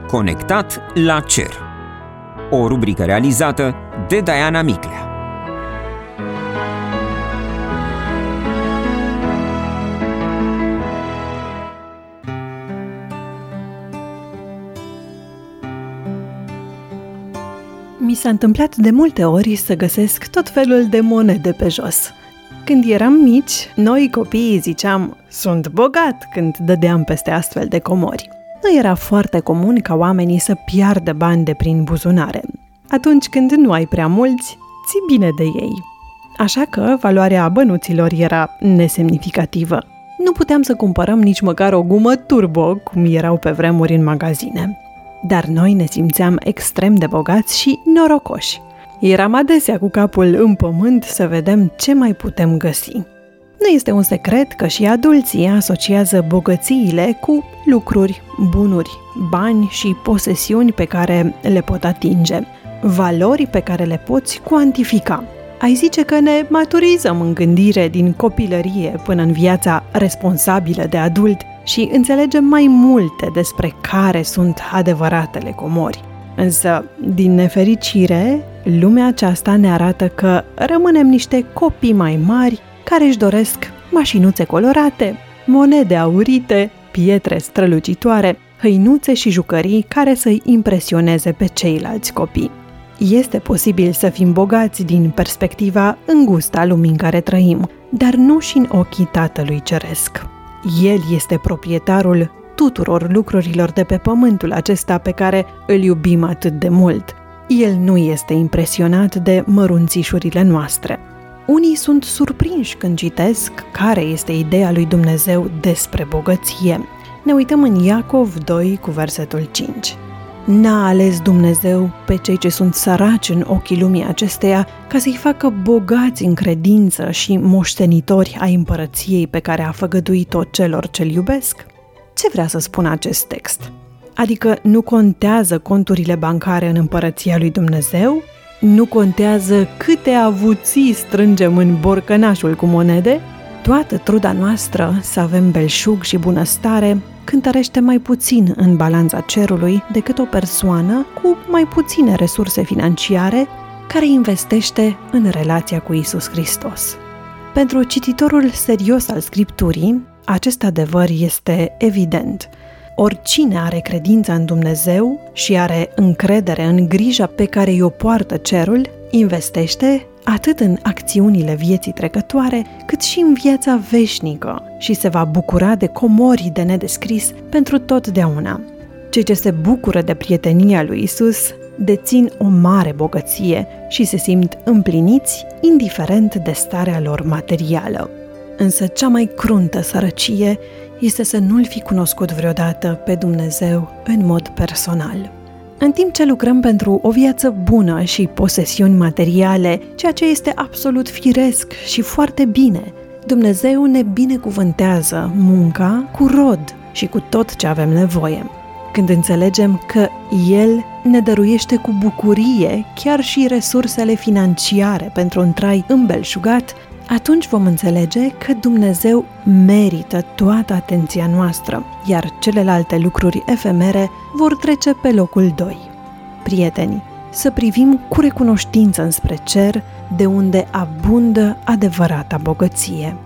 Conectat la cer. O rubrică realizată de Diana Miclea. Mi s-a întâmplat de multe ori să găsesc tot felul de monede pe jos. Când eram mici, noi copiii ziceam, sunt bogat când dădeam peste astfel de comori. Nu era foarte comun ca oamenii să piardă bani de prin buzunare. Atunci când nu ai prea mulți, ții bine de ei. Așa că valoarea bănuților era nesemnificativă. Nu puteam să cumpărăm nici măcar o gumă turbo, cum erau pe vremuri în magazine. Dar noi ne simțeam extrem de bogați și norocoși. Eram adesea cu capul în pământ să vedem ce mai putem găsi. Nu este un secret că și adulții asociază bogățiile cu lucruri, bunuri, bani și posesiuni pe care le pot atinge, valori pe care le poți cuantifica. Ai zice că ne maturizăm în gândire din copilărie până în viața responsabilă de adult și înțelegem mai multe despre care sunt adevăratele comori. Însă, din nefericire, lumea aceasta ne arată că rămânem niște copii mai mari care își doresc mașinuțe colorate, monede aurite, pietre strălucitoare, hăinuțe și jucării care să-i impresioneze pe ceilalți copii. Este posibil să fim bogați din perspectiva îngustă a lumii în care trăim, dar nu și în ochii Tatălui Ceresc. El este proprietarul tuturor lucrurilor de pe pământul acesta pe care îl iubim atât de mult. El nu este impresionat de mărunțișurile noastre. Unii sunt surprinși când citesc care este ideea lui Dumnezeu despre bogăție. Ne uităm în Iacov 2 cu versetul 5. N-a ales Dumnezeu pe cei ce sunt săraci în ochii lumii acesteia ca să-i facă bogați în credință și moștenitori ai împărăției pe care a făgăduit-o celor ce-L iubesc? Ce vrea să spună acest text? Adică nu contează conturile bancare în împărăția lui Dumnezeu? Nu contează câte avuții strângem în borcănașul cu monede? Toată truda noastră să avem belșug și bunăstare cântărește mai puțin în balanța cerului decât o persoană cu mai puține resurse financiare care investește în relația cu Iisus Hristos. Pentru cititorul serios al Scripturii, acest adevăr este evident. Oricine are credință în Dumnezeu și are încredere în grija pe care i-o poartă cerul, investește atât în acțiunile vieții trecătoare, cât și în viața veșnică și se va bucura de comori de nedescris pentru totdeauna. Cei ce se bucură de prietenia lui Isus dețin o mare bogăție și se simt împliniți indiferent de starea lor materială. Însă cea mai cruntă sărăcie este să nu-L fi cunoscut vreodată pe Dumnezeu în mod personal. În timp ce lucrăm pentru o viață bună și posesiuni materiale, ceea ce este absolut firesc și foarte bine, Dumnezeu ne binecuvântează munca cu rod și cu tot ce avem nevoie. Când înțelegem că El ne dăruiește cu bucurie chiar și resursele financiare pentru un trai îmbelșugat, atunci vom înțelege că Dumnezeu merită toată atenția noastră, iar celelalte lucruri efemere vor trece pe locul 2. Prieteni, să privim cu recunoștință înspre cer, de unde abundă adevărata bogăție.